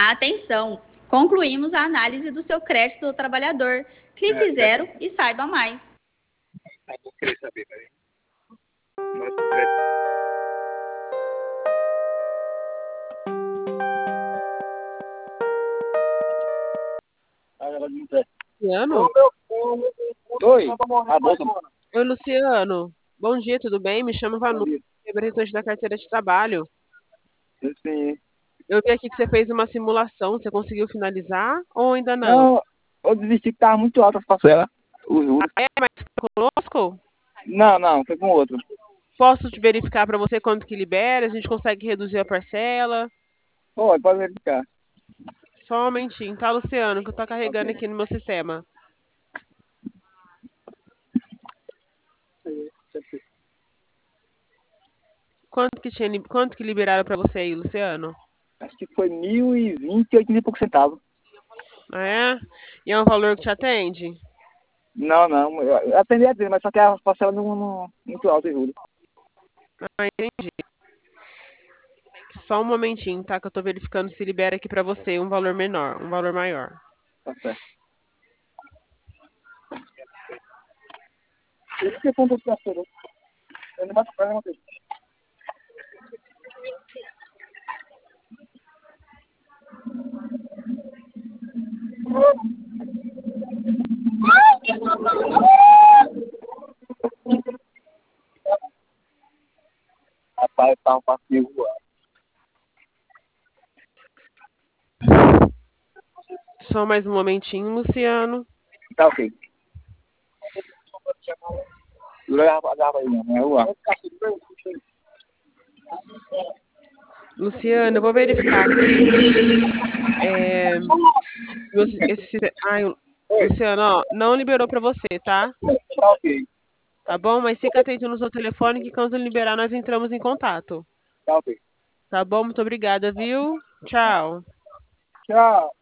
Atenção! Concluímos a análise do seu crédito do trabalhador. Clique zero e saiba mais. Vou querer saber, peraí. Luciano? Oi, Oi, Luciano. Bom dia, tudo bem? Me chamo Vanucci, representante da carteira de trabalho. Sim. Eu vi aqui que você fez uma simulação. Você conseguiu finalizar ou ainda não? Não, eu desisti que tava muito alta as parcelas. Os juros. Mas foi conosco? Não, foi com outro. Posso te verificar para você quanto que libera? A gente consegue reduzir a parcela? Pode verificar. Só um momentinho, tá, Luciano? Que eu tô carregando aqui no meu sistema. Quanto que liberaram para você aí, Luciano? Acho que foi 1.020 e 80 e poucos centavos. Ah, é? E é um valor que te atende? Não, eu atendi a dizer, mas só que a parcela não muito alta e juros. Ah, entendi. Só um momentinho, tá? Que eu tô verificando se libera aqui pra você um valor menor, um valor maior. Tá certo. Esse é ponto de parceiro. Eu não bato para uma vez. Rapaz, tá um passeio voando. Só mais um momentinho, Luciano. Tá ok. Dava aí, não é rua. Luciano, eu vou verificar aqui. Ai, Luciano, ó, não liberou pra você, tá? Tá ok. Tá bom? Mas fica atento no seu telefone que quando liberar nós entramos em contato. Tá ok. Tá bom? Muito obrigada, viu? Tchau. Tchau.